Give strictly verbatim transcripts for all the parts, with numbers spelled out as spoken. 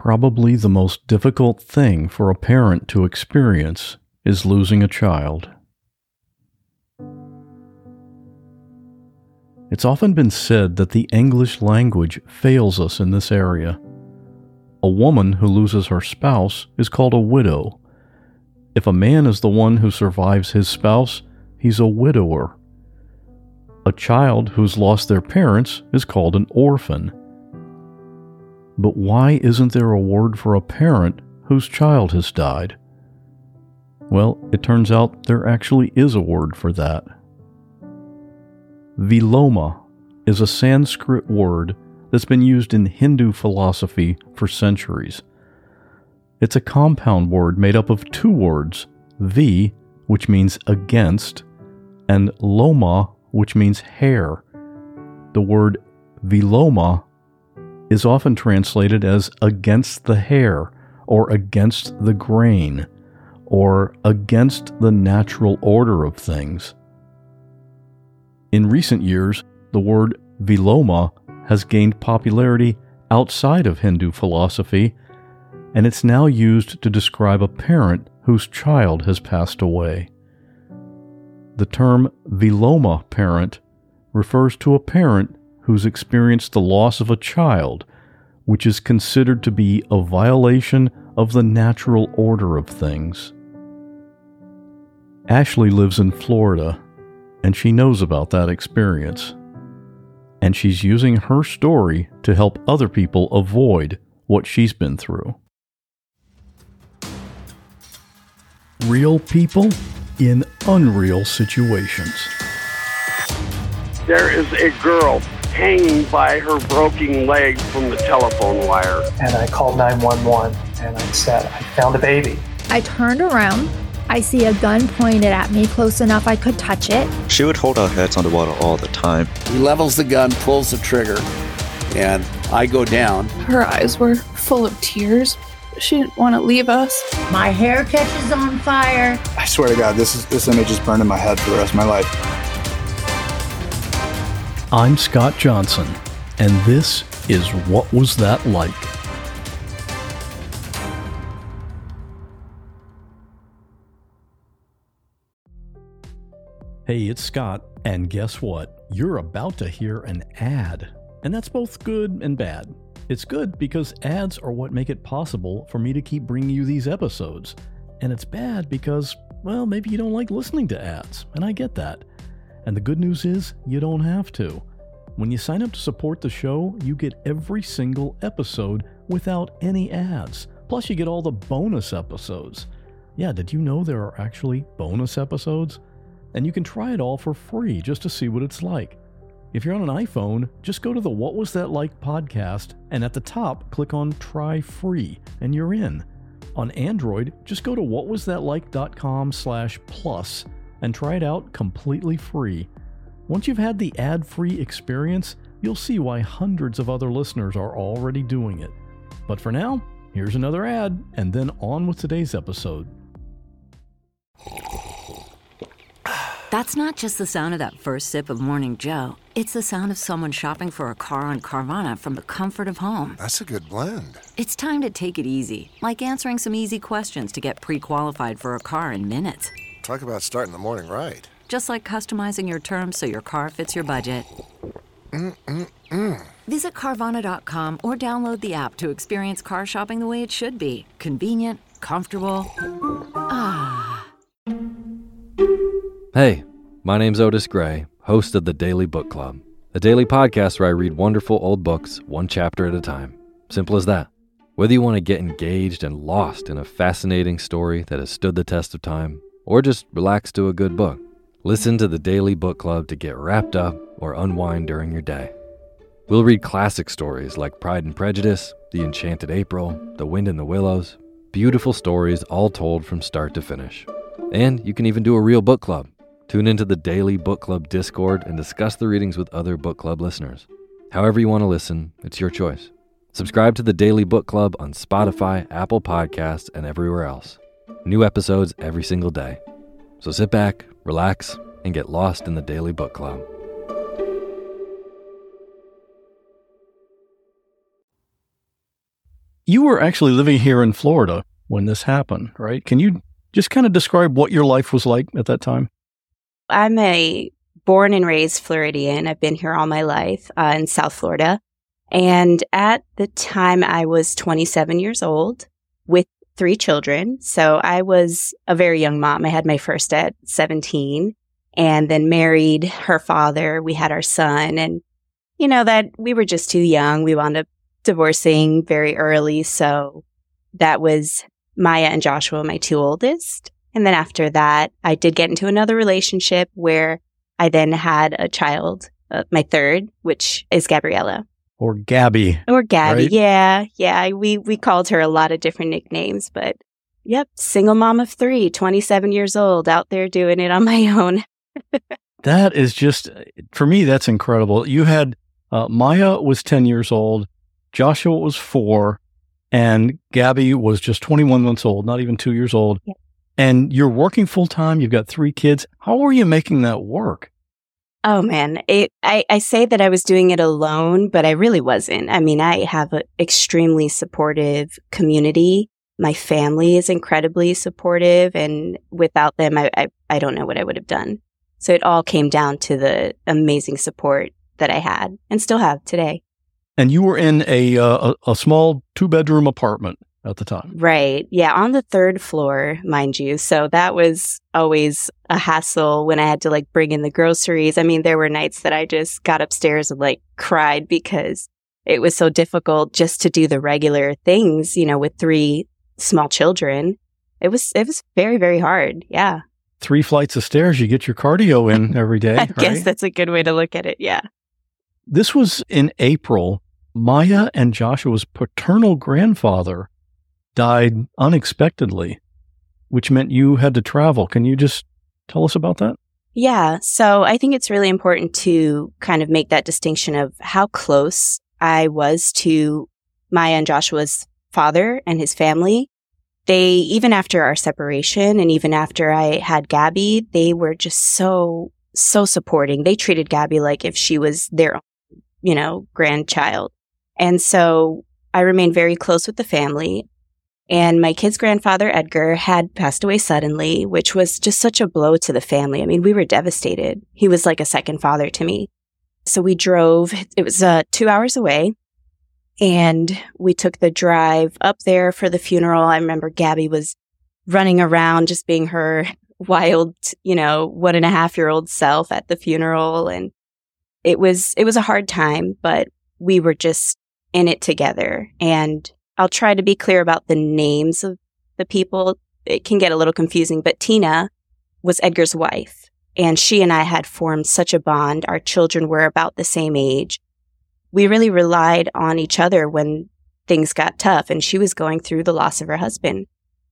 Probably the most difficult thing for a parent to experience is losing a child. It's often been said that the English language fails us in this area. A woman who loses her spouse is called a widow. If a man is the one who survives his spouse, he's a widower. A child who's lost their parents is called an orphan. But why isn't there a word for a parent whose child has died? Well, it turns out there actually is a word for that. Viloma is a Sanskrit word that's been used in Hindu philosophy for centuries. It's a compound word made up of two words, vi, which means against, and loma, which means hair. The word viloma is often translated as against the hair, or against the grain, or against the natural order of things. In recent years, the word viloma has gained popularity outside of Hindu philosophy, and it's now used to describe a parent whose child has passed away. The term viloma parent refers to a parent who's experienced the loss of a child, which is considered to be a violation of the natural order of things. Ashley lives in Florida, and she knows about that experience. And she's using her story to help other people avoid what she's been through. Real people in unreal situations. There is a girl hanging by her broken leg from the telephone wire. And I called nine one one and I said, I found a baby. I turned around. I see a gun pointed at me close enough I could touch it. She would hold our heads underwater all the time. He levels the gun, pulls the trigger, and I go down. Her eyes were full of tears. She didn't want to leave us. My hair catches on fire. I swear to God, this is this image is burned in my head for the rest of my life. I'm Scott Johnson, and this is What Was That Like? Hey, it's Scott, and guess what? You're about to hear an ad, and that's both good and bad. It's good because ads are what make it possible for me to keep bringing you these episodes, and it's bad because, well, maybe you don't like listening to ads, and I get that. And the good news is, you don't have to. When you sign up to support the show, you get every single episode without any ads. Plus, you get all the bonus episodes. Yeah, did you know there are actually bonus episodes? And you can try it all for free just to see what it's like. If you're on an iPhone, just go to the What Was That Like podcast, and at the top, click on Try Free, and you're in. On Android, just go to whatwasthatlike.com slash plus and try it out completely free. Once you've had the ad-free experience, you'll see why hundreds of other listeners are already doing it. But for now, here's another ad, and then on with today's episode. That's not just the sound of that first sip of Morning Joe. It's the sound of someone shopping for a car on Carvana from the comfort of home. That's a good blend. It's time to take it easy, like answering some easy questions to get pre-qualified for a car in minutes. Talk about starting the morning right. Just like customizing your terms so your car fits your budget. Mm-mm-mm. Visit Carvana dot com or download the app to experience car shopping the way it should be. Convenient, comfortable. Ah. Hey, my name's Otis Gray, host of the Daily Book Club, a daily podcast where I read wonderful old books one chapter at a time. Simple as that. Whether you want to get engaged and lost in a fascinating story that has stood the test of time, or just relax to a good book, listen to the Daily Book Club to get wrapped up or unwind during your day. We'll read classic stories like Pride and Prejudice, The Enchanted April, The Wind in the Willows, beautiful stories all told from start to finish. And you can even do a real book club. Tune into the Daily Book Club Discord and discuss the readings with other book club listeners. However you want to listen, it's your choice. Subscribe to the Daily Book Club on Spotify, Apple Podcasts, and everywhere else. New episodes every single day. So sit back, relax, and get lost in the Daily Book Club. You were actually living here in Florida when this happened, right? Can you just kind of describe what your life was like at that time? I'm a born and raised Floridian. I've been here all my life uh, in South Florida. And at the time, I was twenty-seven years old with three children. So I was a very young mom. I had my first at seventeen and then married her father. We had our son. And, you know, that we were just too young. We wound up divorcing very early. So that was Maya and Joshua, my two oldest. And then after that, I did get into another relationship where I then had a child, uh, my third, which is Gabriella. Or Gabby. Or Gabby, right? yeah. Yeah, we, we called her a lot of different nicknames, but yep, single mom of three, twenty-seven years old, out there doing it on my own. That is just, for me, that's incredible. You had, uh, Maya was ten years old, Joshua was four, and Gabby was just twenty-one months old, not even two years old. Yep. And you're working full time, you've got three kids. How are you making that work? Oh, man. It, I, I say that I was doing it alone, but I really wasn't. I mean, I have an extremely supportive community. My family is incredibly supportive, and without them, I, I, I don't know what I would have done. So it all came down to the amazing support that I had and still have today. And you were in a uh, a, a small two-bedroom apartment at the time. Right. Yeah, on the third floor, mind you. So that was always a hassle when I had to like bring in the groceries. I mean, there were nights that I just got upstairs and like cried because it was so difficult just to do the regular things, you know, with three small children. It was it was very, very hard. Yeah. Three flights of stairs, you get your cardio in every day. I right? guess that's a good way to look at it. Yeah. This was in April. Maya and Joshua's paternal grandfather died unexpectedly, which meant you had to travel. Can you just tell us about that? Yeah. So I think it's really important to kind of make that distinction of how close I was to Maya and Joshua's father and his family. They, even after our separation and even after I had Gabby, they were just so, so supporting. They treated Gabby like if she was their own, you know, grandchild. And so I remained very close with the family. And my kid's grandfather, Edgar, had passed away suddenly, which was just such a blow to the family. I mean, we were devastated. He was like a second father to me. So we drove. It was uh, two hours away. And we took the drive up there for the funeral. I remember Gabby was running around, just being her wild, you know, one and a half year old self at the funeral. And it was, it was a hard time, but we were just in it together. And I'll try to be clear about the names of the people. It can get a little confusing, but Tina was Edgar's wife, and she and I had formed such a bond. Our children were about the same age. We really relied on each other when things got tough, and she was going through the loss of her husband.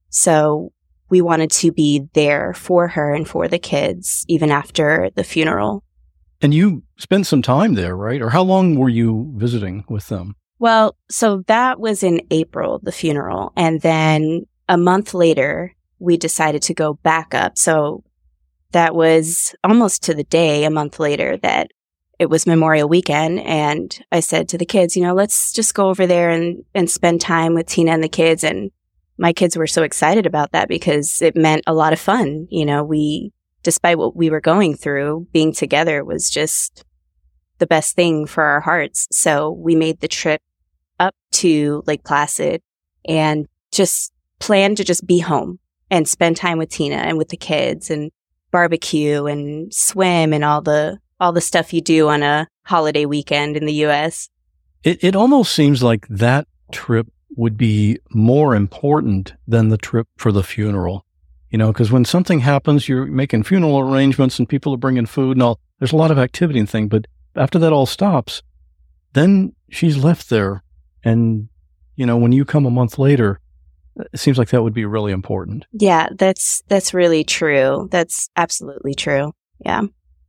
So we wanted to be there for her and for the kids, even after the funeral. And you spent some time there, right? Or how long were you visiting with them? Well, so that was in April, the funeral. And then a month later, we decided to go back up. So that was almost to the day, a month later, that it was Memorial Weekend. And I said to the kids, you know, let's just go over there and, and spend time with Tina and the kids. And my kids were so excited about that because it meant a lot of fun. You know, we, despite what we were going through, being together was just the best thing for our hearts. So we made the trip up to Lake Placid and just planned to just be home and spend time with Tina and with the kids and barbecue and swim and all the all the stuff you do on a holiday weekend in the U S. It it almost seems like that trip would be more important than the trip for the funeral. You know, because when something happens, you're making funeral arrangements and people are bringing food and all. There's a lot of activity and thing, but after that all stops, then she's left there. And, you know, when you come a month later, it seems like that would be really important. Yeah, that's that's really true. That's absolutely true. Yeah.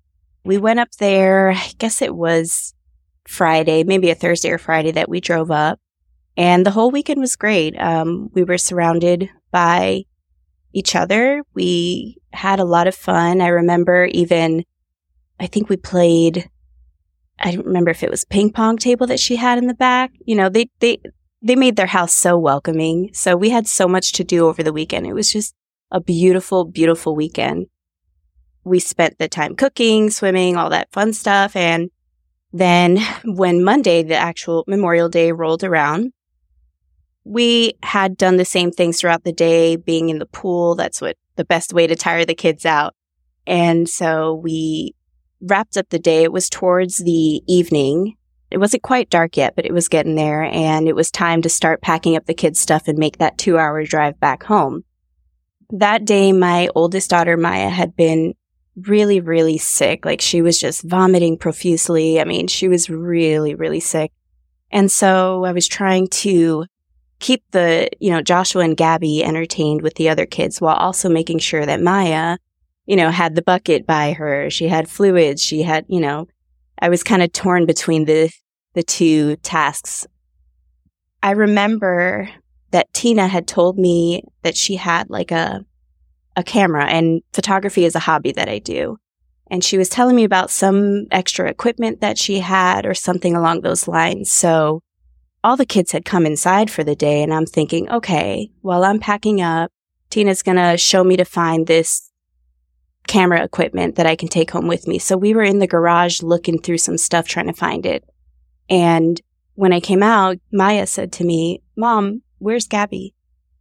We went up there, I guess it was Friday, maybe a Thursday or Friday that we drove up. And the whole weekend was great. Um, we were surrounded by each other. We had a lot of fun. I remember even, I think we played, I don't remember if it was ping pong table that she had in the back. You know, they, they, they made their house so welcoming. So we had so much to do over the weekend. It was just a beautiful, beautiful weekend. We spent the time cooking, swimming, all that fun stuff. And then when Monday, the actual Memorial Day, rolled around, we had done the same things throughout the day, being in the pool. That's what the best way to tire the kids out. And so we wrapped up the day. It was towards the evening. It wasn't quite dark yet, but it was getting there. And it was time to start packing up the kids' stuff and make that two hour drive back home. That day, my oldest daughter, Maya, had been really, really sick. Like, she was just vomiting profusely. I mean, she was really, really sick. And so I was trying to keep the, you know, Joshua and Gabby entertained with the other kids while also making sure that Maya, you know, had the bucket by her. She had fluids. She had, you know, I was kind of torn between the, the two tasks. I remember that Tina had told me that she had like a, a camera, and photography is a hobby that I do. And she was telling me about some extra equipment that she had or something along those lines. So all the kids had come inside for the day, and I'm thinking, okay, while I'm packing up, Tina's going to show me to find this camera equipment that I can take home with me. So we were in the garage looking through some stuff, trying to find it. And when I came out, Maya said to me, "Mom, where's Gabby?"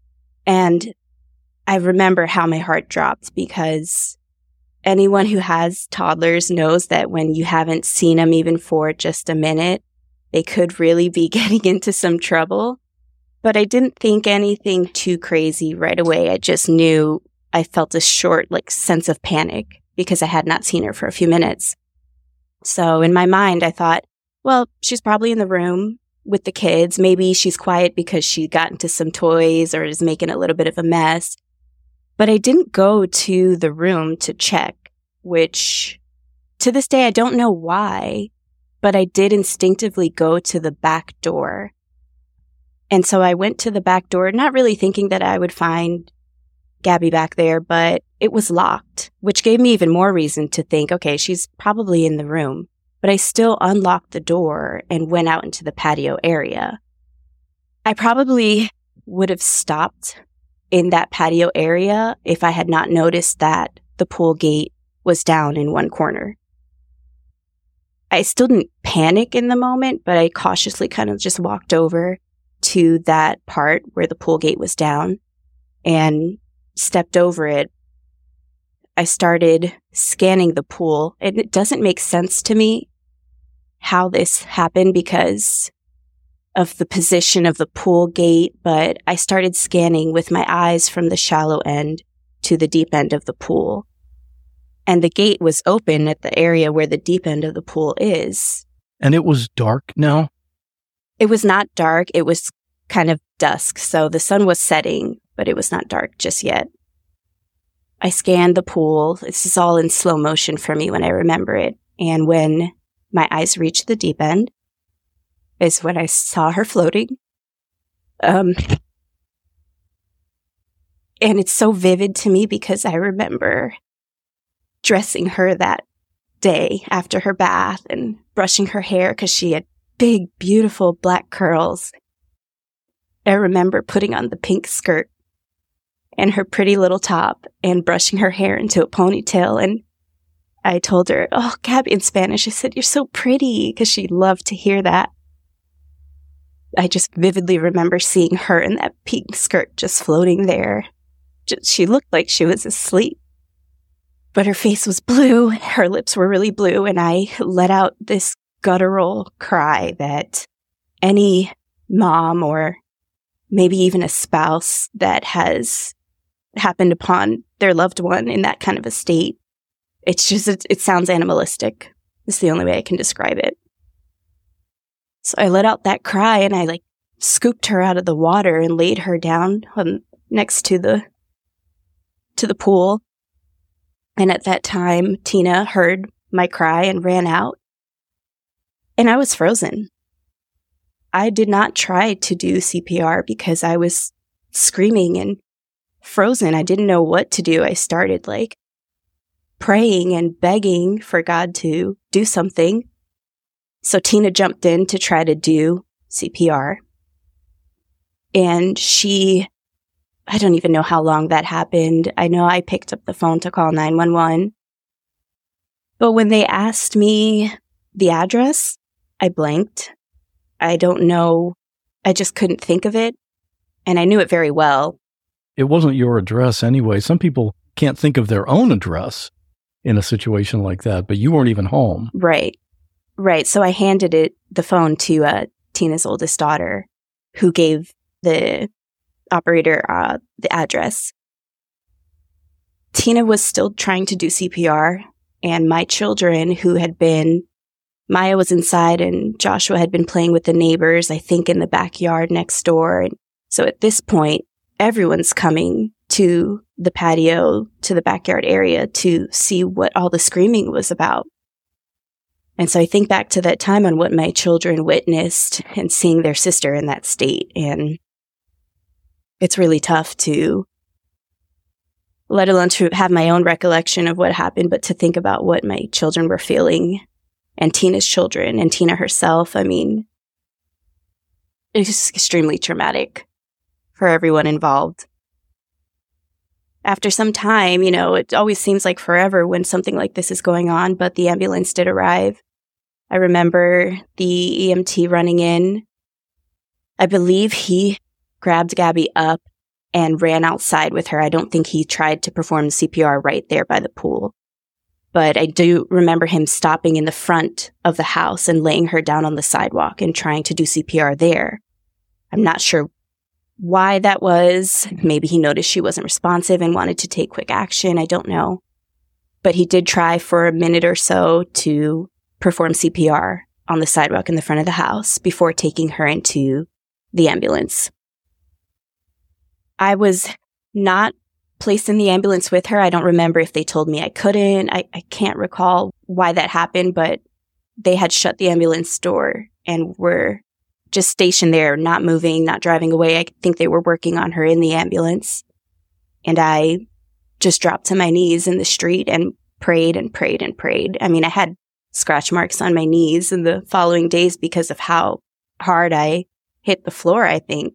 And I remember how my heart dropped, because anyone who has toddlers knows that when you haven't seen them even for just a minute, they could really be getting into some trouble. But I didn't think anything too crazy right away. I just knew I felt a short, like, sense of panic because I had not seen her for a few minutes. So in my mind, I thought, well, she's probably in the room with the kids. Maybe she's quiet because she got into some toys or is making a little bit of a mess. But I didn't go to the room to check, which to this day, I don't know why, but I did instinctively go to the back door. And so I went to the back door, not really thinking that I would find Gabby back there, but it was locked, which gave me even more reason to think, okay, she's probably in the room. But I still unlocked the door and went out into the patio area. I probably would have stopped in that patio area if I had not noticed that the pool gate was down in one corner. I still didn't panic in the moment, but I cautiously kind of just walked over to that part where the pool gate was down and stepped over it. I started scanning the pool, and it doesn't make sense to me how this happened because of the position of the pool gate, but I started scanning with my eyes from the shallow end to the deep end of the pool. And the gate was open at the area where the deep end of the pool is. And it was dark now? It was not dark. It was kind of dusk. So the sun was setting, but it was not dark just yet. I scanned the pool. This is all in slow motion for me when I remember it. And when my eyes reached the deep end is when I saw her floating. Um, and it's so vivid to me because I remember dressing her that day after her bath and brushing her hair because she had big, beautiful black curls. I remember putting on the pink skirt and her pretty little top and brushing her hair into a ponytail. And I told her, "Oh, Gabby," in Spanish. I said, "You're so pretty," because she loved to hear that. I just vividly remember seeing her in that pink skirt just floating there. Just, she looked like she was asleep. But her face was blue, her lips were really blue, and I let out this guttural cry that any mom or maybe even a spouse that has happened upon their loved one in that kind of a state, it's just, it, it sounds animalistic. It's the only way I can describe it. So I let out that cry and I like scooped her out of the water and laid her down um, next to the to the pool. And at that time, Tina heard my cry and ran out. And I was frozen. I did not try to do C P R because I was screaming and frozen. I didn't know what to do. I started like praying and begging for God to do something. So Tina jumped in to try to do C P R. And she, I don't even know how long that happened. I know I picked up the phone to call nine one one. But when they asked me the address, I blanked. I don't know. I just couldn't think of it. And I knew it very well. It wasn't your address anyway. Some people can't think of their own address in a situation like that, but you weren't even home. Right. Right. So I handed it, the phone to uh, Tina's oldest daughter, who gave the operator uh, the address. Tina was still trying to do C P R, and my children, who had been, Maya was inside and Joshua had been playing with the neighbors, I think in the backyard next door. And so at this point, everyone's coming to the patio, to the backyard area to see what all the screaming was about. And so I think back to that time on what my children witnessed and seeing their sister in that state. And it's really tough to, let alone to have my own recollection of what happened, but to think about what my children were feeling and Tina's children and Tina herself. I mean, it's just extremely traumatic for everyone involved. After some time, you know, it always seems like forever when something like this is going on, but the ambulance did arrive. I remember the E M T running in. I believe he grabbed Gabby up and ran outside with her. I don't think he tried to perform C P R right there by the pool. But I do remember him stopping in the front of the house and laying her down on the sidewalk and trying to do C P R there. I'm not sure why that was. Maybe he noticed she wasn't responsive and wanted to take quick action. I don't know. But he did try for a minute or so to perform C P R on the sidewalk in the front of the house before taking her into the ambulance. I was not placed in the ambulance with her. I don't remember if they told me I couldn't. I, I can't recall why that happened, but they had shut the ambulance door and were just stationed there, not moving, not driving away. I think they were working on her in the ambulance. And I just dropped to my knees in the street and prayed and prayed and prayed. I mean, I had scratch marks on my knees in the following days because of how hard I hit the floor, I think.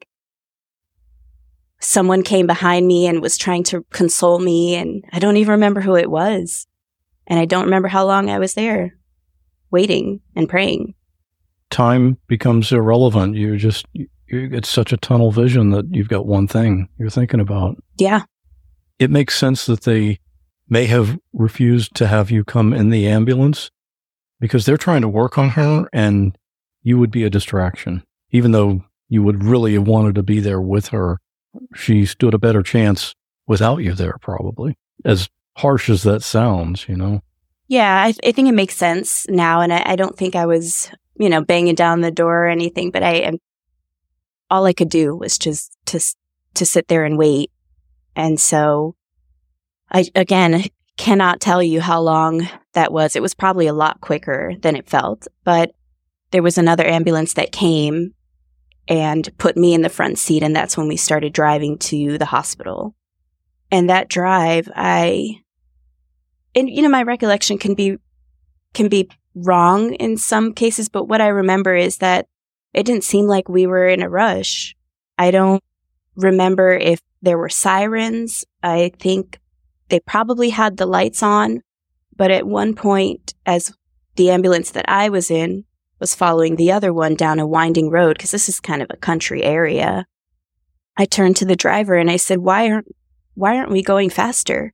Someone came behind me and was trying to console me, and I don't even remember who it was. And I don't remember how long I was there, waiting and praying. Time becomes irrelevant. You're just, you, it's such a tunnel vision that you've got one thing you're thinking about. Yeah. It makes sense that they may have refused to have you come in the ambulance because they're trying to work on her and you would be a distraction. Even though you would really have wanted to be there with her, she stood a better chance without you there, probably. As harsh as that sounds, you know? Yeah, I, th- I think it makes sense now. And I, I don't think I was, you know, banging down the door or anything, but I am, all I could do was just to, to sit there and wait. And so I, again, cannot tell you how long that was. It was probably a lot quicker than it felt, but there was another ambulance that came and put me in the front seat. And that's when we started driving to the hospital. And that drive, I, and you know, my recollection can be, can be wrong in some cases, but what I remember is that it didn't seem like we were in a rush. I don't remember if there were sirens. I think they probably had the lights on, but at one point, as the ambulance that I was in was following the other one down a winding road, because this is kind of a country area, I turned to the driver and I said, why aren't, why aren't we going faster?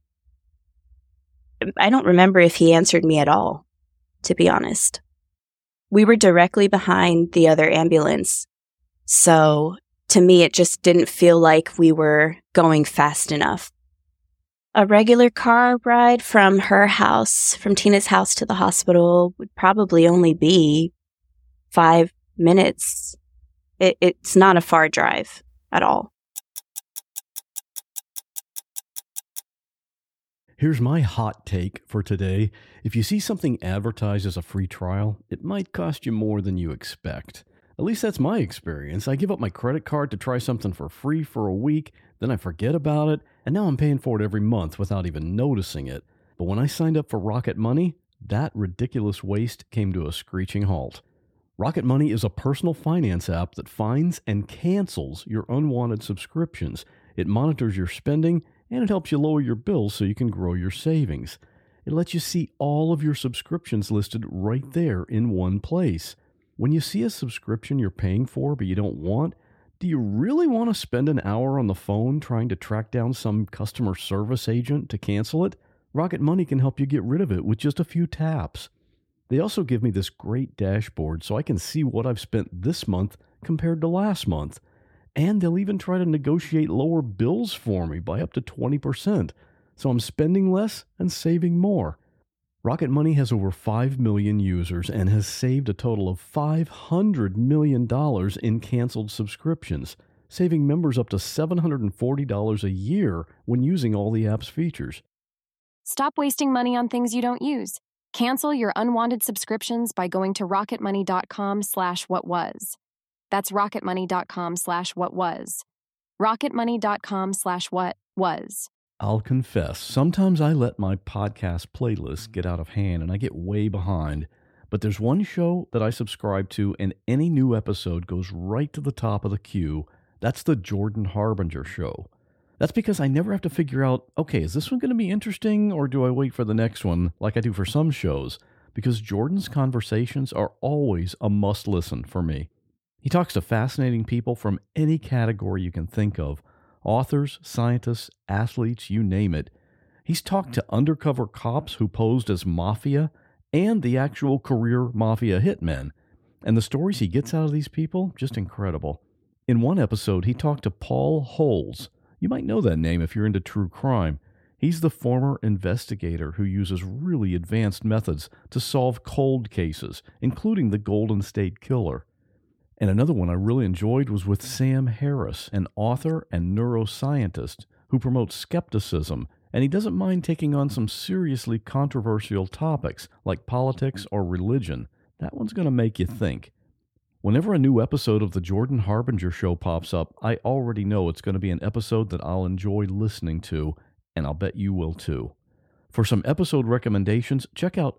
I don't remember if he answered me at all, to be honest. We were directly behind the other ambulance. So to me, it just didn't feel like we were going fast enough. A regular car ride from her house, from Tina's house to the hospital, would probably only be five minutes. It, it's not a far drive at all. Here's my hot take for today. If you see something advertised as a free trial, it might cost you more than you expect. At least that's my experience. I give up my credit card to try something for free for a week, then I forget about it, and now I'm paying for it every month without even noticing it. But when I signed up for Rocket Money, that ridiculous waste came to a screeching halt. Rocket Money is a personal finance app that finds and cancels your unwanted subscriptions. It monitors your spending, and it helps you lower your bills so you can grow your savings. It lets you see all of your subscriptions listed right there in one place. When you see a subscription you're paying for but you don't want, do you really want to spend an hour on the phone trying to track down some customer service agent to cancel it? Rocket Money can help you get rid of it with just a few taps. They also give me this great dashboard so I can see what I've spent this month compared to last month. And they'll even try to negotiate lower bills for me by up to twenty percent. So I'm spending less and saving more. Rocket Money has over five million users and has saved a total of five hundred million dollars in canceled subscriptions, saving members up to seven hundred forty dollars a year when using all the app's features. Stop wasting money on things you don't use. Cancel your unwanted subscriptions by going to rocketmoney.com slash what was. That's rocketmoney.com slash what was. rocketmoney.com slash what was. I'll confess, sometimes I let my podcast playlist get out of hand and I get way behind. But there's one show that I subscribe to and any new episode goes right to the top of the queue. That's the Jordan Harbinger Show. That's because I never have to figure out, okay, is this one going to be interesting or do I wait for the next one like I do for some shows? Because Jordan's conversations are always a must-listen for me. He talks to fascinating people from any category you can think of. Authors, scientists, athletes, you name it. He's talked to undercover cops who posed as mafia and the actual career mafia hitmen. And the stories he gets out of these people, just incredible. In one episode, he talked to Paul Holes. You might know that name if you're into true crime. He's the former investigator who uses really advanced methods to solve cold cases, including the Golden State Killer. And another one I really enjoyed was with Sam Harris, an author and neuroscientist who promotes skepticism, and he doesn't mind taking on some seriously controversial topics like politics or religion. That one's going to make you think. Whenever a new episode of the Jordan Harbinger Show pops up, I already know it's going to be an episode that I'll enjoy listening to, and I'll bet you will too. For some episode recommendations, check out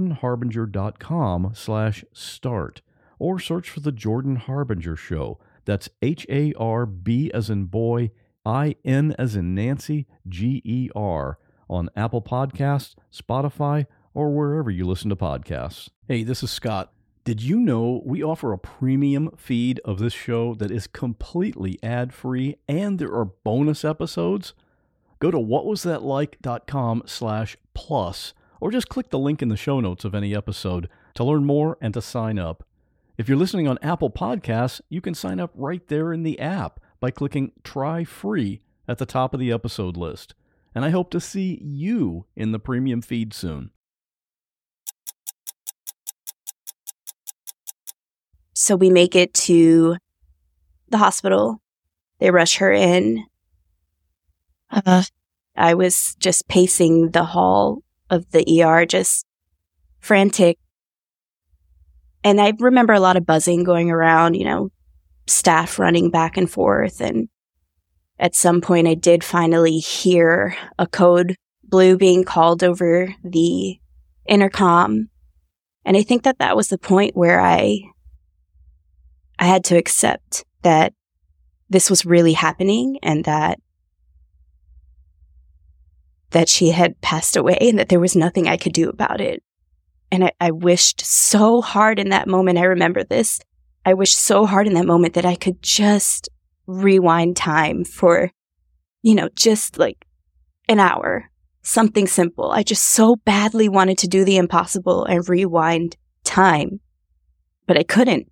jordanharbinger.com slash start, or search for the Jordan Harbinger Show. That's H A R B as in boy, I N as in Nancy, G E R, on Apple Podcasts, Spotify, or wherever you listen to podcasts. Hey, this is Scott. Did you know we offer a premium feed of this show that is completely ad-free and there are bonus episodes? Go to whatwasthatlike.com slash plus or just click the link in the show notes of any episode to learn more and to sign up. If you're listening on Apple Podcasts, you can sign up right there in the app by clicking Try Free at the top of the episode list. And I hope to see you in the premium feed soon. So we make it to the hospital. They rush her in. Uh, I was just pacing the hall of the E R, just frantic. And I remember a lot of buzzing going around, you know, staff running back and forth. And at some point, I did finally hear a code blue being called over the intercom. And I think that that was the point where I... I had to accept that this was really happening and that that she had passed away and that there was nothing I could do about it. And I, I wished so hard in that moment, I remember this, I wished so hard in that moment that I could just rewind time for, you know, just like an hour, something simple. I just so badly wanted to do the impossible and rewind time, but I couldn't.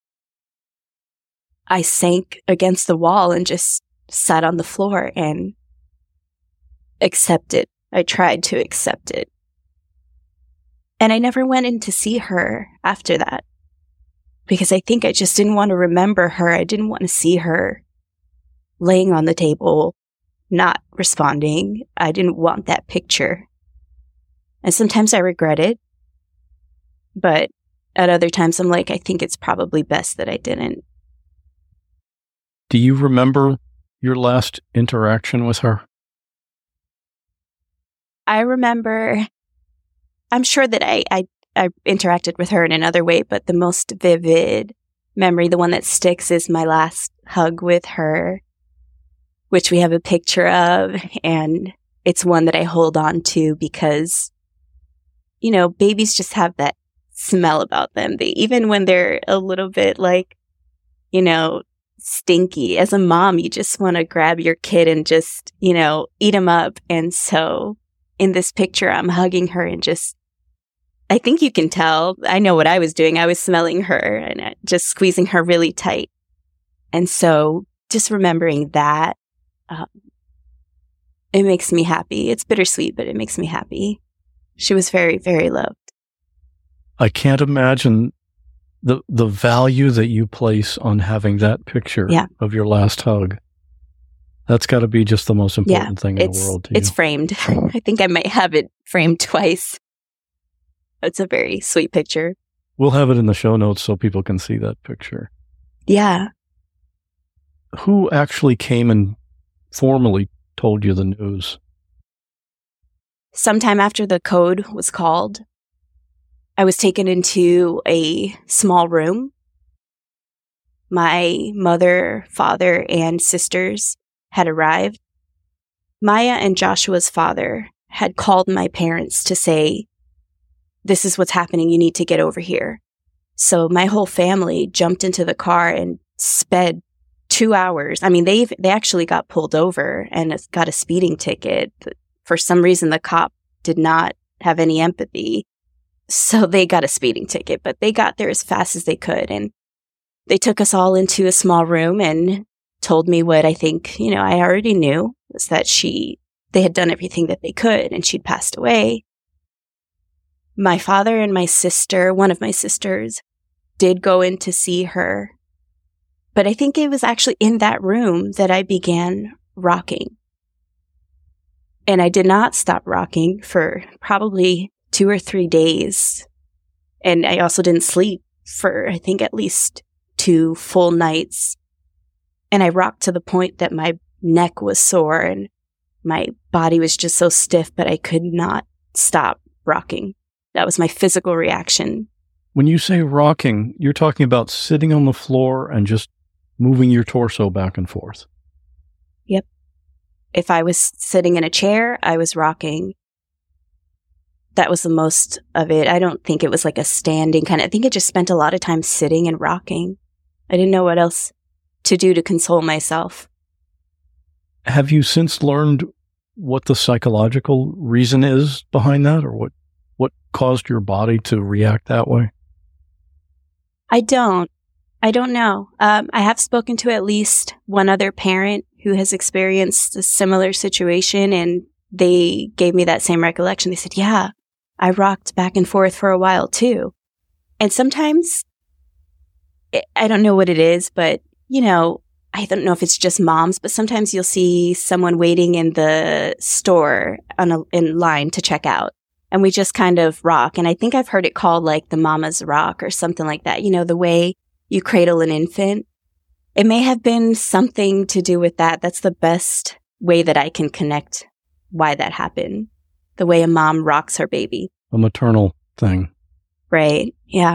I sank against the wall and just sat on the floor and accepted. I tried to accept it. And I never went in to see her after that because I think I just didn't want to remember her. I didn't want to see her laying on the table, not responding. I didn't want that picture. And sometimes I regret it. But at other times, I'm like, I think it's probably best that I didn't. Do you remember your last interaction with her? I remember, I'm sure that I, I I interacted with her in another way, but the most vivid memory, the one that sticks, is my last hug with her, which we have a picture of. And it's one that I hold on to because, you know, babies just have that smell about them. They, even when they're a little bit like, you know, stinky, as a mom, you just want to grab your kid and just, you know, eat them up. And so in this picture, I'm hugging her and just, I think you can tell, I know what I was doing. I was smelling her and just squeezing her really tight. And so just remembering that, um, it makes me happy. It's bittersweet, but it makes me happy. She was very, very loved. I can't imagine the the value that you place on having that picture yeah. of your last hug. That's got to be just the most important yeah, thing in the world to you. It's framed. I think I might have it framed twice. It's a very sweet picture. We'll have it in the show notes so people can see that picture. Yeah. Who actually came and formally told you the news? Sometime after the code was called, I was taken into a small room. My mother, father, and sisters had arrived. Maya and Joshua's father had called my parents to say, this is what's happening. You need to get over here. So my whole family jumped into the car and sped two hours. I mean, they they actually got pulled over and got a speeding ticket. For some reason, the cop did not have any empathy. So they got a speeding ticket, but they got there as fast as they could. And they took us all into a small room and told me what I think, you know, I already knew, was that she, they had done everything that they could and she'd passed away. My father and my sister, one of my sisters, did go in to see her. But I think it was actually in that room that I began rocking. And I did not stop rocking for probably two or three days. And I also didn't sleep for, I think, at least two full nights. And I rocked to the point that my neck was sore and my body was just so stiff, but I could not stop rocking. That was my physical reaction. When you say rocking, you're talking about sitting on the floor and just moving your torso back and forth. Yep. If I was sitting in a chair, I was rocking. That was the most of it. I don't think it was like a standing kind of, I think it just spent a lot of time sitting and rocking. I didn't know what else to do to console myself. Have you since learned what the psychological reason is behind that, or what, what caused your body to react that way? I don't. I don't know. Um, I have spoken to at least one other parent who has experienced a similar situation, and they gave me that same recollection. They said, yeah, I rocked back and forth for a while too. And sometimes, I don't know what it is, but, you know, I don't know if it's just moms, but sometimes you'll see someone waiting in the store on a, in line to check out. And we just kind of rock. And I think I've heard it called like the mama's rock or something like that. You know, the way you cradle an infant. It may have been something to do with that. That's the best way that I can connect why that happened. The way a mom rocks her baby. A maternal thing. Right. Yeah.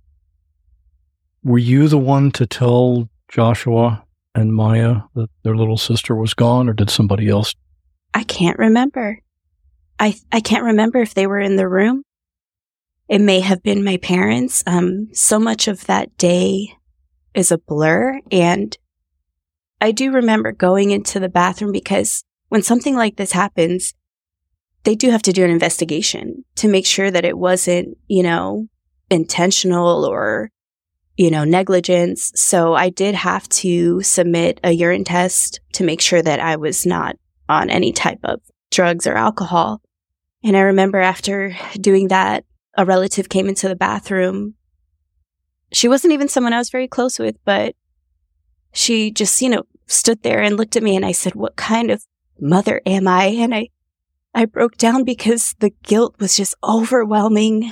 Were you the one to tell Joshua and Maya that their little sister was gone, or did somebody else? I can't remember. I I can't remember if they were in the room. It may have been my parents. Um, so much of that day is a blur. And I do remember going into the bathroom because when something like this happens, they do have to do an investigation to make sure that it wasn't, you know, intentional or, you know, negligence. So I did have to submit a urine test to make sure that I was not on any type of drugs or alcohol. And I remember after doing that, a relative came into the bathroom. She wasn't even someone I was very close with, but she just, you know, stood there and looked at me, and I said, what kind of mother am I? And I, I broke down because the guilt was just overwhelming.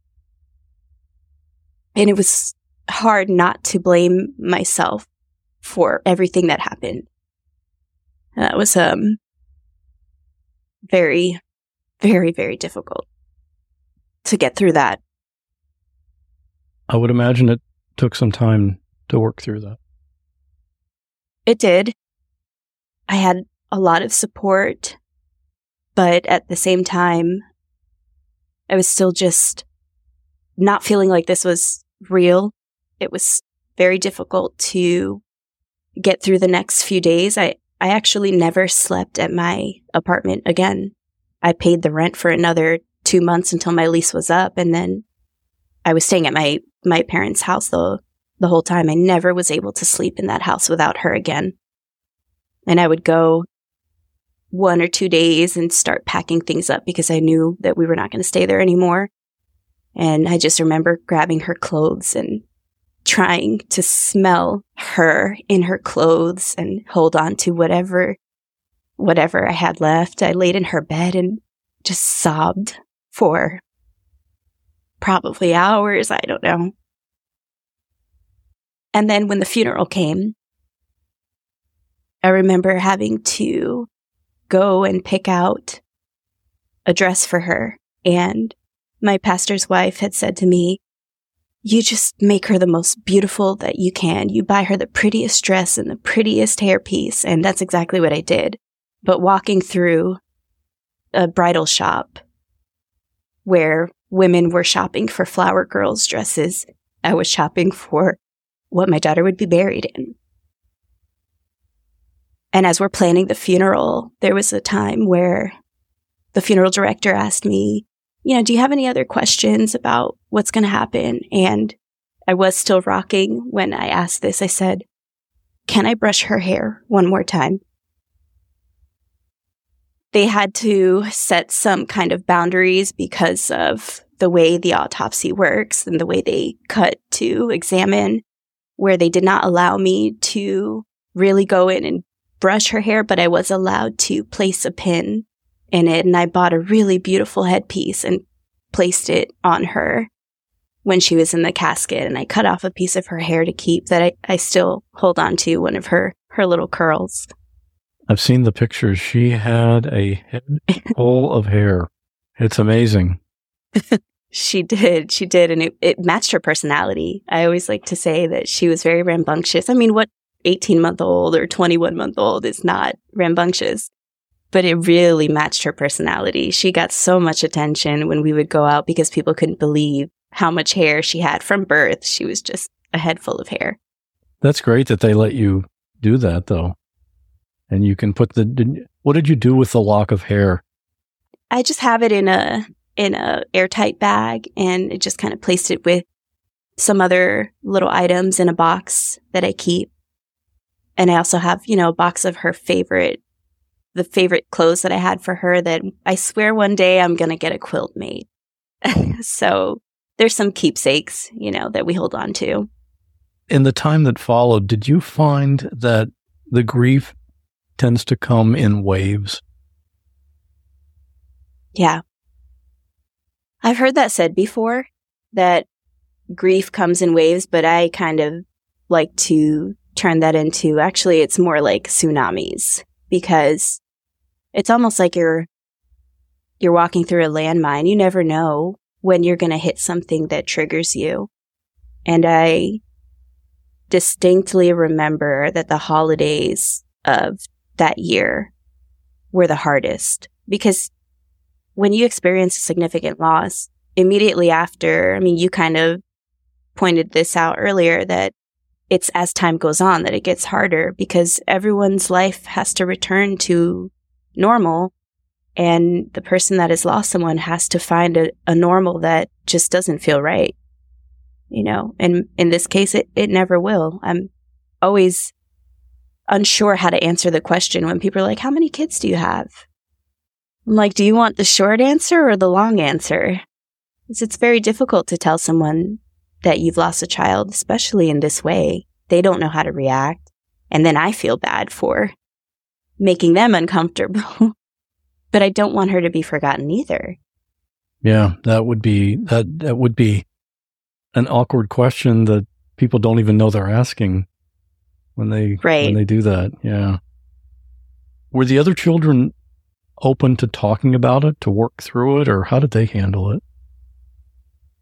And it was hard not to blame myself for everything that happened. And that was um very, very, very difficult to get through that I would imagine it took some time to work through that. It did. I had a lot of support, but at the same time, I was still just not feeling like this was real. It was very difficult to get through the next few days. I, I actually never slept at my apartment again. I paid the rent for another two months until my lease was up, and then I was staying at my, my parents' house the, the whole time. I never was able to sleep in that house without her again. And I would go one or two days and start packing things up because I knew that we were not going to stay there anymore. And I just remember grabbing her clothes and trying to smell her in her clothes and hold on to whatever, whatever I had left. I laid in her bed and just sobbed for probably hours. I don't know. And then when the funeral came, I remember having to go and pick out a dress for her. And my pastor's wife had said to me, you just make her the most beautiful that you can. You buy her the prettiest dress and the prettiest hairpiece. And that's exactly what I did. But walking through a bridal shop where women were shopping for flower girls' dresses, I was shopping for what my daughter would be buried in. And as we're planning the funeral, there was a time where the funeral director asked me, you know, do you have any other questions about what's going to happen? And I was still rocking when I asked this. I said, can I brush her hair one more time? They had to set some kind of boundaries because of the way the autopsy works and the way they cut to examine, where they did not allow me to really go in and brush her hair, but I was allowed to place a pin in it. And I bought a really beautiful headpiece and placed it on her when she was in the casket. And I cut off a piece of her hair to keep that I, I still hold on to, one of her, her little curls. I've seen the pictures. She had a head full of hair. It's amazing. She did. She did. And it, it matched her personality. I always like to say that she was very rambunctious. I mean, what eighteen-month-old or twenty-one-month-old is not rambunctious? But it really matched her personality. She got so much attention when we would go out because people couldn't believe how much hair she had from birth. She was just a head full of hair. That's great that they let you do that, though. And you can put the, did, what did you do with the lock of hair? I just have it in a, in a airtight bag, and I just kind of placed it with some other little items in a box that I keep. And I also have, you know, a box of her favorite, the favorite clothes that I had for her that I swear one day I'm going to get a quilt made. So there's some keepsakes, you know, that we hold on to. In the time that followed, did you find that the grief tends to come in waves? Yeah. I've heard that said before, that grief comes in waves, but I kind of like to turn that into, actually, it's more like tsunamis, because it's almost like you're you're walking through a landmine. You never know when you're going to hit something that triggers you. And I distinctly remember that the holidays of that year were the hardest, because when you experience a significant loss, immediately after, I mean, you kind of pointed this out earlier, that it's as time goes on that it gets harder, because everyone's life has to return to normal. And the person that has lost someone has to find a, a normal that just doesn't feel right. You know, and in this case, it, it never will. I'm always unsure how to answer the question when people are like, how many kids do you have? I'm like, do you want the short answer or the long answer? Because it's very difficult to tell someone that you've lost a child, especially in this way. They don't know how to react. And then I feel bad for making them uncomfortable. But I don't want her to be forgotten either. Yeah, that would be that that would be an awkward question that people don't even know they're asking when they right. when they do that. Yeah. Were the other children open to talking about it, to work through it, or how did they handle it?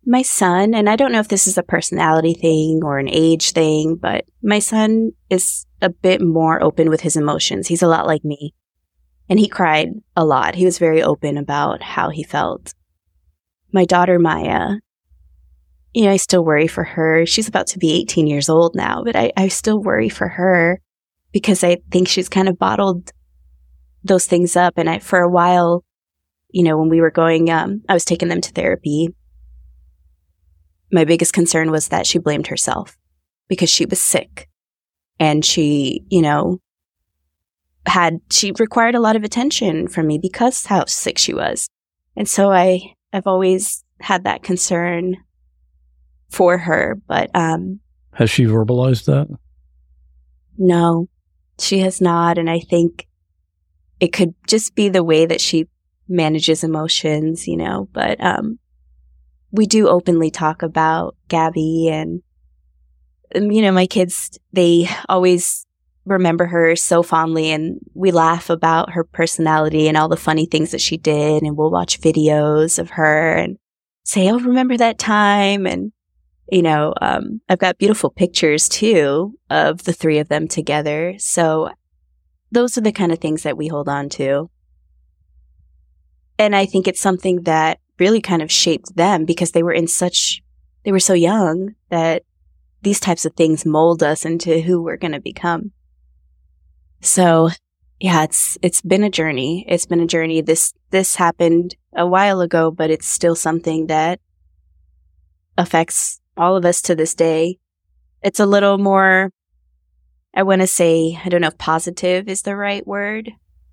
my son, and I don't know if this is a personality thing or an age thing, but my son is a bit more open with his emotions. He's a lot like me. And he cried a lot. He was very open about how he felt. My daughter, Maya, you know, I still worry for her. She's about to be eighteen years old now, but I, I still worry for her because I think she's kind of bottled those things up. And I, for a while, you know, when we were going, um, I was taking them to therapy. My biggest concern was that she blamed herself because she was sick and she, you know, had, she required a lot of attention from me because how sick she was. And so I, I've always had that concern for her, but, um, has she verbalized that? No, she has not. And I think it could just be the way that she manages emotions, you know, but, um, we do openly talk about Gabby and, um, you know, my kids, they always remember her so fondly and we laugh about her personality and all the funny things that she did. And we'll watch videos of her and say, oh, remember that time? And, you know, um, I've got beautiful pictures too of the three of them together. So those are the kind of things that we hold on to. And I think it's something that really kind of shaped them because they were in such, they were so young that these types of things mold us into who we're going to become. So yeah, it's, it's been a journey. It's been a journey. This, this happened a while ago, but it's still something that affects all of us to this day. It's a little more, I want to say, I don't know if positive is the right word,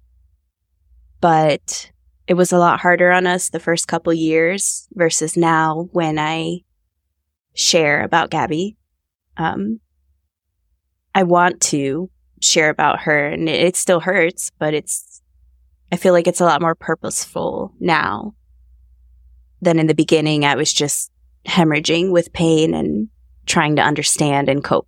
but it was a lot harder on us the first couple years versus now when I share about Gabby. Um, I want to share about her and it, it still hurts, but it's, I feel like it's a lot more purposeful now than in the beginning. I was just hemorrhaging with pain and trying to understand and cope.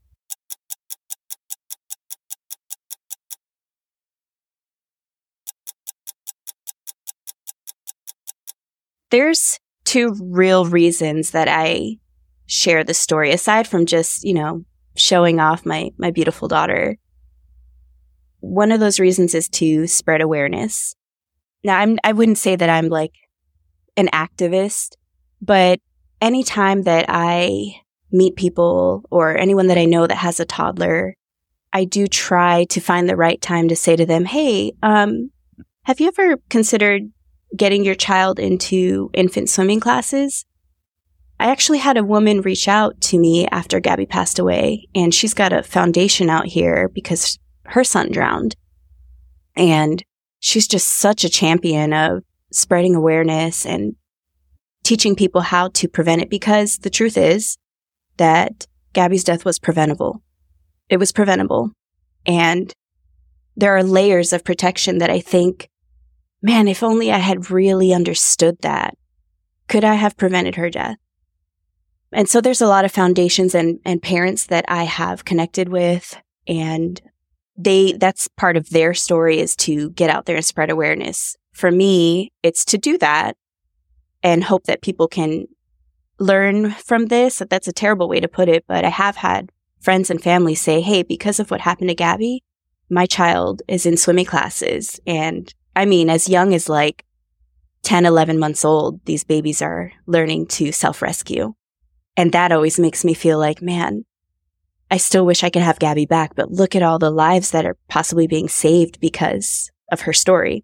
There's two real reasons that I share the story, aside from just, you know, showing off my, my beautiful daughter. One of those reasons is to spread awareness. Now, I'm, I wouldn't say that I'm like an activist, but anytime that I meet people or anyone that I know that has a toddler, I do try to find the right time to say to them, hey, um, have you ever considered getting your child into infant swimming classes? I actually had a woman reach out to me after Gabby passed away, and she's got a foundation out here because her son drowned. And she's just such a champion of spreading awareness and teaching people how to prevent it, because the truth is that Gabby's death was preventable. It was preventable. And there are layers of protection that I think, man, if only I had really understood that, could I have prevented her death? And so there's a lot of foundations and, and parents that I have connected with, and they, that's part of their story, is to get out there and spread awareness. For me, it's to do that and hope that people can learn from this. That's a terrible way to put it, but I have had friends and family say, hey, because of what happened to Gabby, my child is in swimming classes. And I mean, as young as like ten, eleven months old, these babies are learning to self-rescue. And that always makes me feel like, man, I still wish I could have Gabby back, but look at all the lives that are possibly being saved because of her story.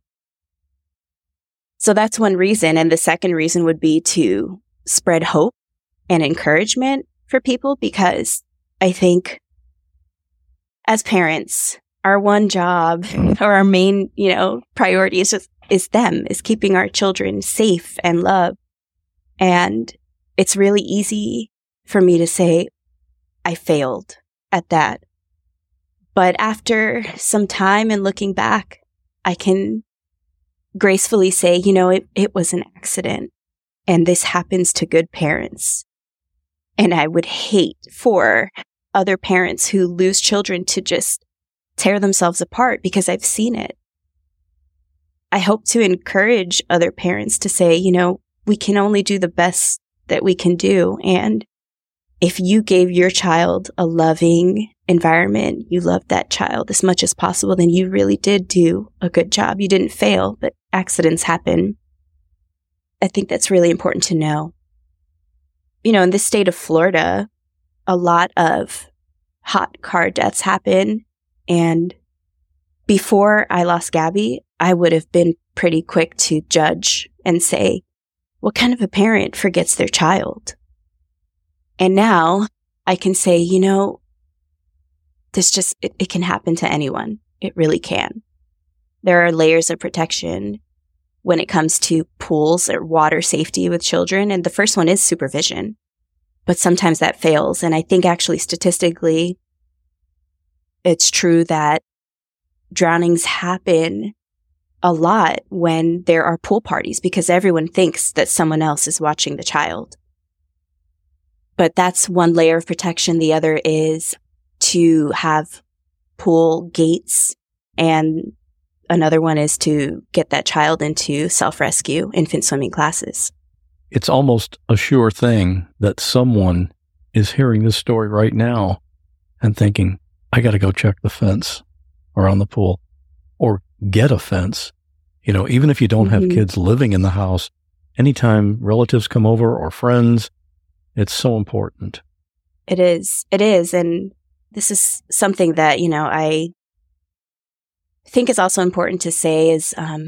So that's one reason. And the second reason would be to spread hope and encouragement for people, because I think as parents, our one job or our main, you know, priority is just, is them, is keeping our children safe and loved. And it's really easy for me to say, I failed at that. But after some time and looking back, I can gracefully say, you know, it, it was an accident. And this happens to good parents. And I would hate for other parents who lose children to just tear themselves apart, because I've seen it. I hope to encourage other parents to say, you know, we can only do the best that we can do. And if you gave your child a loving environment, you loved that child as much as possible, then you really did do a good job. You didn't fail, but accidents happen. I think that's really important to know. You know, in this state of Florida, a lot of hot car deaths happen. And before I lost Gabby, I would have been pretty quick to judge and say, what kind of a parent forgets their child? And now I can say, you know, this just, it, it can happen to anyone. It really can. There are layers of protection when it comes to pools or water safety with children. And the first one is supervision. But sometimes that fails. And I think actually statistically, it's true that drownings happen a lot when there are pool parties because everyone thinks that someone else is watching the child. But that's one layer of protection. The other is to have pool gates, and another one is to get that child into self-rescue, infant swimming classes. It's almost a sure thing that someone is hearing this story right now and thinking, I got to go check the fence around the pool or get a fence. You know, even if you don't have mm-hmm. kids living in the house, anytime relatives come over or friends, it's so important. It is. It is. And this is something that, you know, I think is also important to say is um,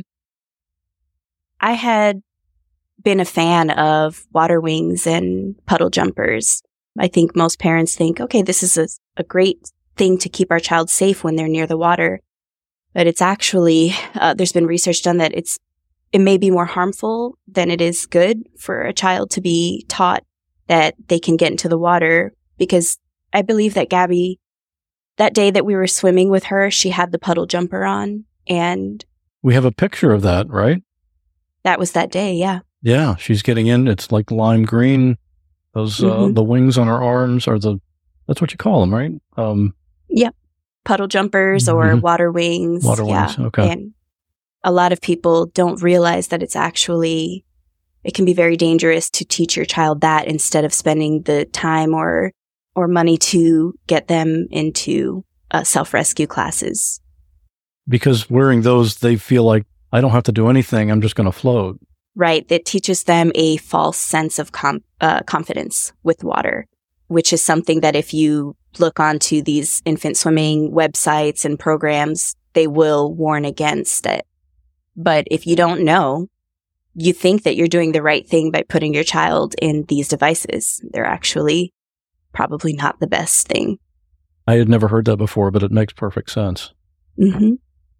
I had been a fan of water wings and puddle jumpers. I think most parents think, okay, this is a, a great thing to keep our child safe when they're near the water. But it's actually, uh, there's been research done that it's it may be more harmful than it is good for a child to be taught that they can get into the water, because I believe that Gabby, that day that we were swimming with her, she had the puddle jumper on, and we have a picture of that, right? That was that day, yeah. Yeah, she's getting in. It's like lime green. Those uh, mm-hmm. the wings on her arms are the, that's what you call them, right? Um, yep. Puddle jumpers mm-hmm. or water wings. Water yeah. wings, okay. And a lot of people don't realize that it's actually, it can be very dangerous to teach your child that instead of spending the time or or money to get them into uh, self-rescue classes. Because wearing those, they feel like, I don't have to do anything, I'm just going to float. Right. That teaches them a false sense of com- uh, confidence with water, which is something that if you look onto these infant swimming websites and programs, they will warn against it. But if you don't know, you think that you're doing the right thing by putting your child in these devices. They're actually probably not the best thing. I had never heard that before, but it makes perfect sense. Mm-hmm.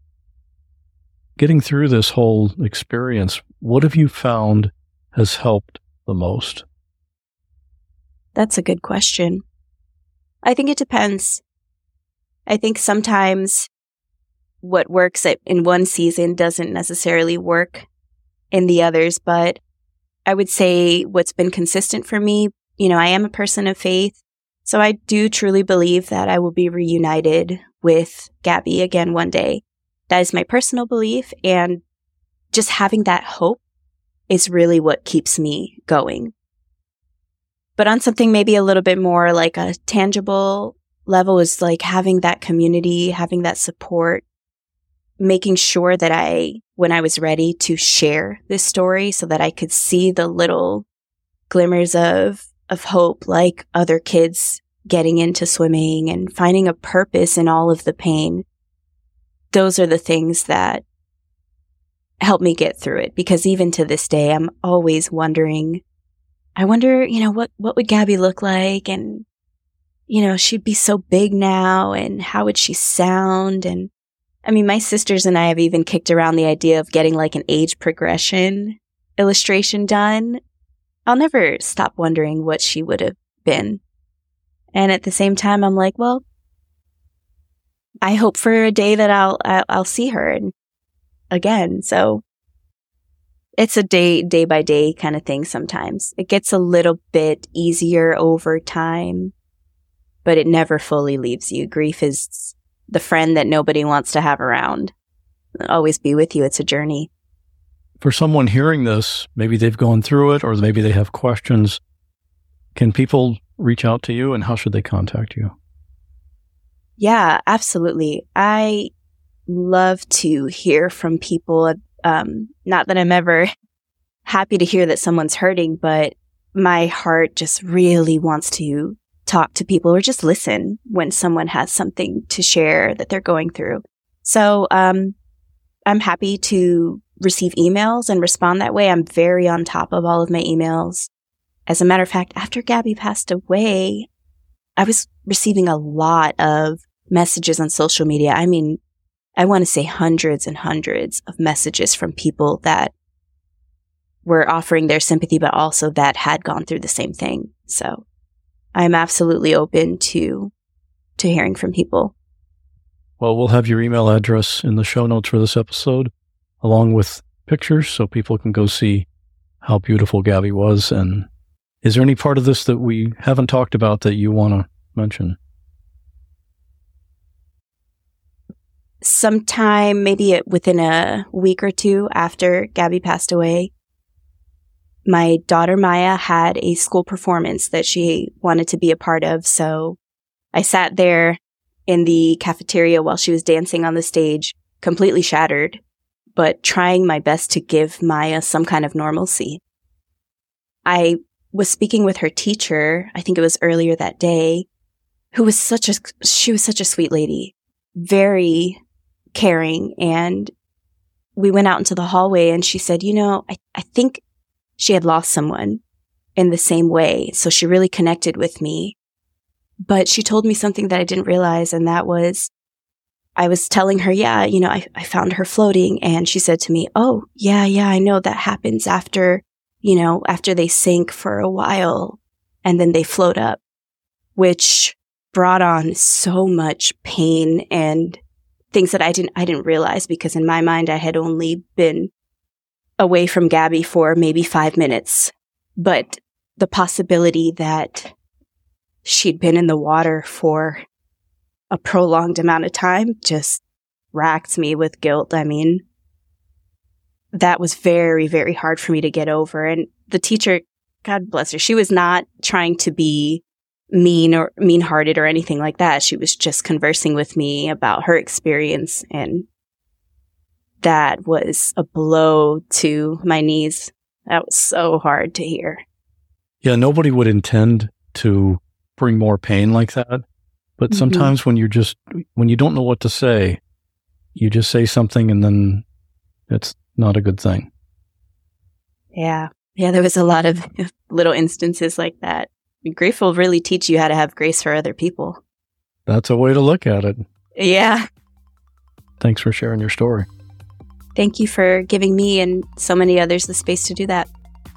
Getting through this whole experience, what have you found has helped the most? That's a good question. I think it depends. I think sometimes what works in one season doesn't necessarily work in the others, but I would say what's been consistent for me, you know, I am a person of faith, so I do truly believe that I will be reunited with Gabby again one day. That is my personal belief, and just having that hope is really what keeps me going. But on something maybe a little bit more like a tangible level is like having that community, having that support, making sure that I, when I was ready to share this story so that I could see the little glimmers of, of hope, like other kids getting into swimming and finding a purpose in all of the pain. Those are the things that help me get through it, because even to this day, I'm always wondering, I wonder, you know, what, what would Gabby look like? And, you know, she'd be so big now, and how would she sound? And I mean, my sisters and I have even kicked around the idea of getting like an age progression illustration done. I'll never stop wondering what she would have been. And at the same time, I'm like, well, I hope for a day that I'll, I'll, I'll see her and again. So it's a day, day by day kind of thing. Sometimes it gets a little bit easier over time, but it never fully leaves you. Grief is the friend that nobody wants to have around. It'll always be with you. It's a journey. For someone hearing this, maybe they've gone through it or maybe they have questions. Can people reach out to you and how should they contact you? Yeah, absolutely. I love to hear from people. Um, not that I'm ever happy to hear that someone's hurting, but my heart just really wants to talk to people or just listen when someone has something to share that they're going through. So um, I'm happy to receive emails and respond that way. I'm very on top of all of my emails. As a matter of fact, after Gabby passed away, I was receiving a lot of messages on social media. I mean, I want to say hundreds and hundreds of messages from people that were offering their sympathy, but also that had gone through the same thing. So I'm absolutely open to to hearing from people. Well, we'll have your email address in the show notes for this episode, along with pictures so people can go see how beautiful Gabby was. And is there any part of this that we haven't talked about that you want to mention? Sometime, maybe within a week or two after Gabby passed away, my daughter Maya had a school performance that she wanted to be a part of. So I sat there in the cafeteria while she was dancing on the stage, completely shattered, but trying my best to give Maya some kind of normalcy. I was speaking with her teacher, I think it was earlier that day, who was such a, she was such a sweet lady, very caring. And we went out into the hallway and she said, you know, I, I think she had lost someone in the same way. So she really connected with me. But she told me something that I didn't realize. And that was, I was telling her, yeah, you know, I, I found her floating. And she said to me, oh, yeah, yeah, I know that happens after, you know, after they sink for a while and then they float up, which brought on so much pain and things that I didn't, I didn't realize, because in my mind, I had only been away from Gabby for maybe five minutes. But the possibility that she'd been in the water for a prolonged amount of time just racked me with guilt. I mean, that was very, very hard for me to get over. And the teacher, God bless her, she was not trying to be mean or mean-hearted or anything like that. She was just conversing with me about her experience, and that was a blow to my knees. That was so hard to hear. Yeah, nobody would intend to bring more pain like that. But mm-hmm. sometimes when you're just, when you don't know what to say, you just say something and then it's not a good thing. Yeah. Yeah, there was a lot of little instances like that. Grief will really teach you how to have grace for other people. That's a way to look at it. Yeah. Thanks for sharing your story. Thank you for giving me and so many others the space to do that.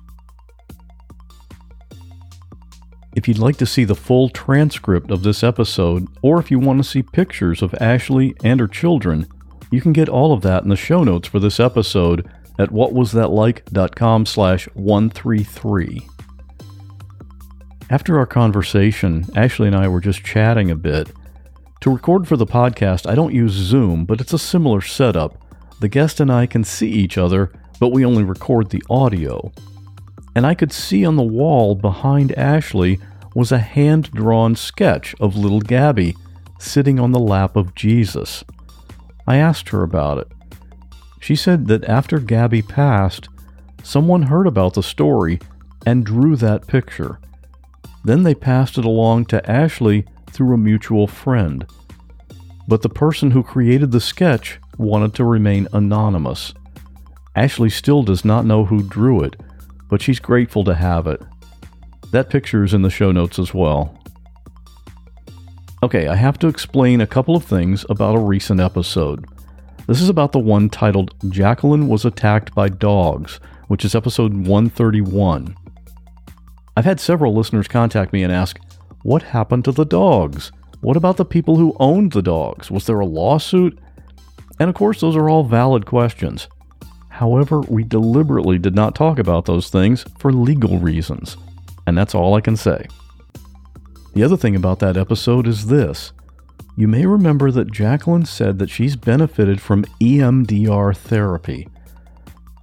If you'd like to see the full transcript of this episode, or if you want to see pictures of Ashley and her children, you can get all of that in the show notes for this episode at whatwasthatlike.com slash 133. After our conversation, Ashley and I were just chatting a bit. To record for the podcast, I don't use Zoom, but it's a similar setup. The guest and I can see each other, but we only record the audio. And I could see on the wall behind Ashley was a hand-drawn sketch of little Gabby sitting on the lap of Jesus. I asked her about it. She said that after Gabby passed, someone heard about the story and drew that picture. Then they passed it along to Ashley through a mutual friend. But the person who created the sketch wanted to remain anonymous. Ashley still does not know who drew it, but she's grateful to have it. That picture is in the show notes as well. Okay, I have to explain a couple of things about a recent episode. This is about the one titled Jacqueline Was Attacked by Dogs, which is episode one thirty-one. I've had several listeners contact me and ask, what happened to the dogs? What about the people who owned the dogs? Was there a lawsuit? And of course, those are all valid questions. However, we deliberately did not talk about those things for legal reasons. And that's all I can say. The other thing about that episode is this. You may remember that Jacqueline said that she's benefited from E M D R therapy.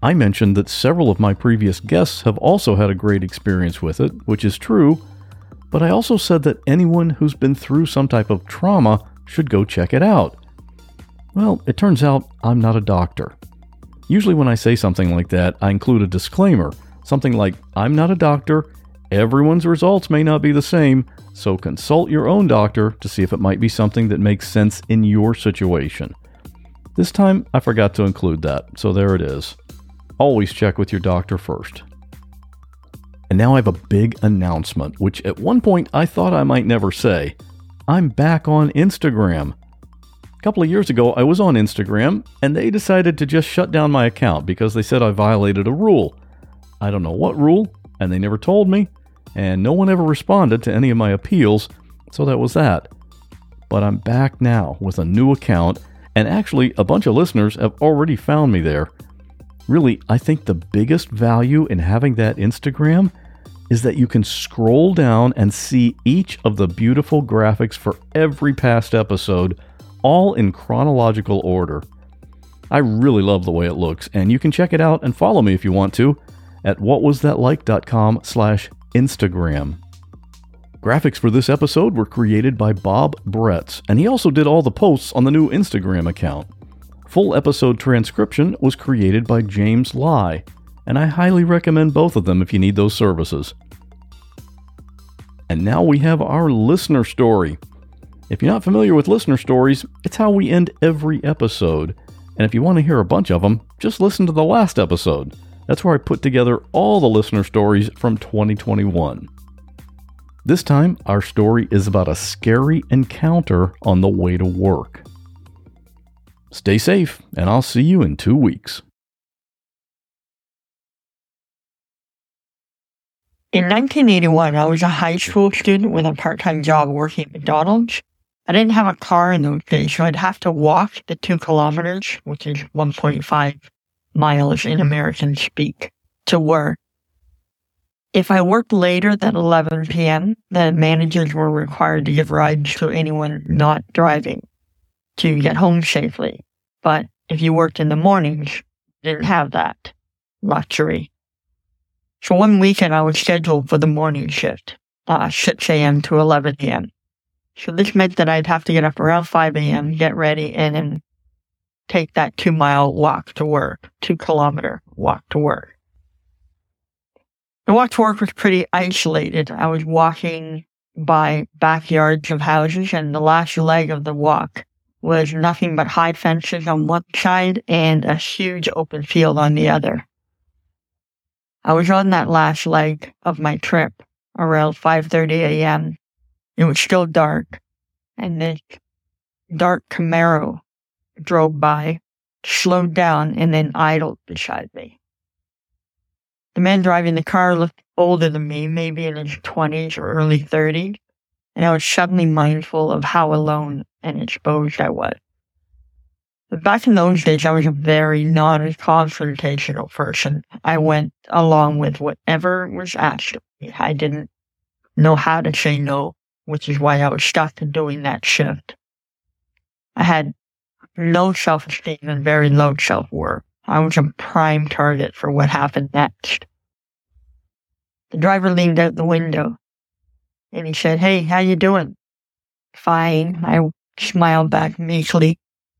I mentioned that several of my previous guests have also had a great experience with it, which is true, but I also said that anyone who's been through some type of trauma should go check it out. Well, it turns out I'm not a doctor. Usually when I say something like that, I include a disclaimer, something like, I'm not a doctor, everyone's results may not be the same, so consult your own doctor to see if it might be something that makes sense in your situation. This time, I forgot to include that, so there it is. Always check with your doctor first. And now I have a big announcement, which at one point I thought I might never say. I'm back on Instagram. A couple of years ago, I was on Instagram, and they decided to just shut down my account because they said I violated a rule. I don't know what rule, and they never told me, and no one ever responded to any of my appeals, so that was that. But I'm back now with a new account, and actually a bunch of listeners have already found me there. Really, I think the biggest value in having that Instagram is that you can scroll down and see each of the beautiful graphics for every past episode, all in chronological order. I really love the way it looks, and you can check it out and follow me if you want to at whatwasthatlike.com slash Instagram. Graphics for this episode were created by Bob Bretz, and he also did all the posts on the new Instagram account. Full episode transcription was created by James Lai, and I highly recommend both of them if you need those services. And now we have our listener story. If you're not familiar with listener stories, it's how we end every episode. And if you want to hear a bunch of them, just listen to the last episode. That's where I put together all the listener stories from twenty twenty-one. This time, our story is about a scary encounter on the way to work. Stay safe, and I'll see you in two weeks. In nineteen eighty-one, I was a high school student with a part-time job working at McDonald's. I didn't have a car in those days, so I'd have to walk the two kilometers, which is one point five miles in American speak, to work. If I worked later than eleven p.m., the managers were required to give rides to anyone not driving to get home safely. But if you worked in the mornings, you didn't have that luxury. So one weekend I was scheduled for the morning shift, uh, six a.m. to eleven a.m. So this meant that I'd have to get up around five a.m., get ready, and then take that two-mile walk to work, two-kilometer walk to work. The walk to work was pretty isolated. I was walking by backyards of houses, and the last leg of the walk was nothing but high fences on one side and a huge open field on the other. I was on that last leg of my trip around five thirty a.m. It was still dark, and this dark Camaro drove by, slowed down, and then idled beside me. The man driving the car looked older than me, maybe in his twenties or early thirties, and I was suddenly mindful of how alone and exposed I was. But back in those days, I was a very non-confrontational person. I went along with whatever was asked of me. I didn't know how to say no, which is why I was stuck in doing that shift. I had no self-esteem and very low self-worth. I was a prime target for what happened next. The driver leaned out the window, and he said, "Hey, how you doing?" "Fine." I smiled back meekly.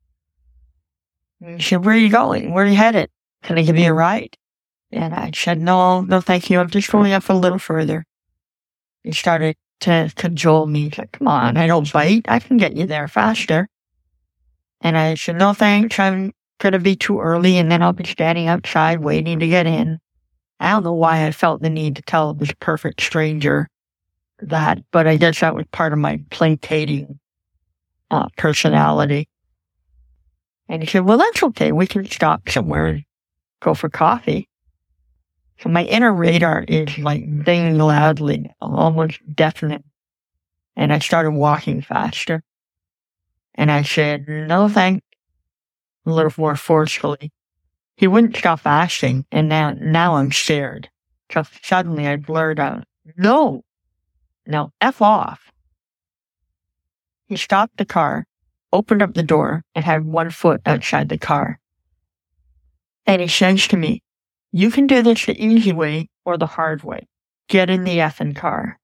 And he said, "Where are you going? Where are you headed? Can I give you a ride?" And I said, no, no thank you. I'm just going up a little further." He started to cajole me. He said, "Come on, I don't bite. I can get you there faster." And I said, "No thanks. I'm going to be too early, and then I'll be standing outside waiting to get in." I don't know why I felt the need to tell this perfect stranger that, but I guess that was part of my placating uh, personality. And he said, "Well, that's okay. We can stop somewhere and go for coffee." So my inner radar is like dinging loudly, almost deafening. And I started walking faster. And I said, "No thanks," a little more forcefully. He wouldn't stop asking, and now, now I'm scared. So suddenly I blurred out, "No, now F off." He stopped the car, opened up the door, and had one foot outside the car. And he says to me, You can do this the easy way or the hard way. Get in the effing car.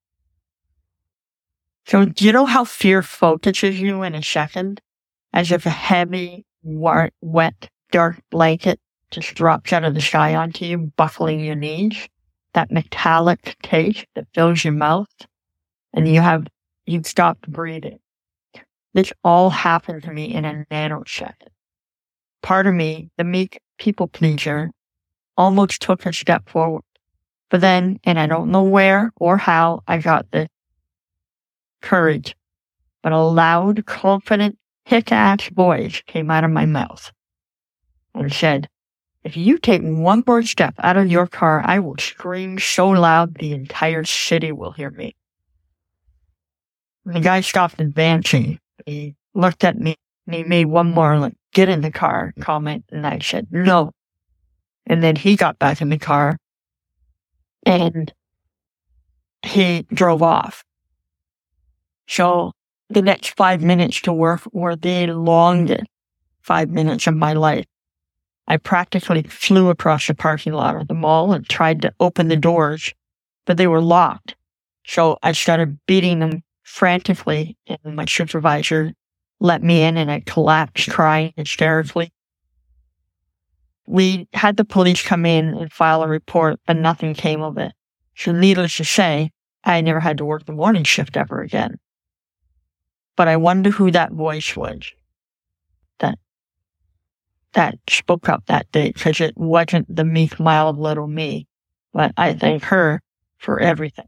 So do you know how fear focuses you in a second? As if a heavy, wet, dark blanket just drops out of the sky onto you, buckling your knees. That metallic taste that fills your mouth. And you have, you've stopped breathing. This all happened to me in a nanosecond. Part of me, the meek people pleaser, almost took a step forward. But then, and I don't know where or how I got the courage, but a loud, confident, kick-ass voice came out of my mouth and said, if you take one more step out of your car, I will scream so loud the entire city will hear me. The guy stopped advancing. He looked at me and he made one more, like, get in the car comment, and I said, no. And then he got back in the car and he drove off. So the next five minutes to work were the longest five minutes of my life. I practically flew across the parking lot of the mall and tried to open the doors, but they were locked. So I started beating them frantically, and my supervisor let me in, and I collapsed crying hysterically. We had the police come in and file a report, but nothing came of it. So needless to say, I never had to work the morning shift ever again. But I wonder who that voice was that that spoke up that day, because it wasn't the meek, mild little me. But I thank her for everything.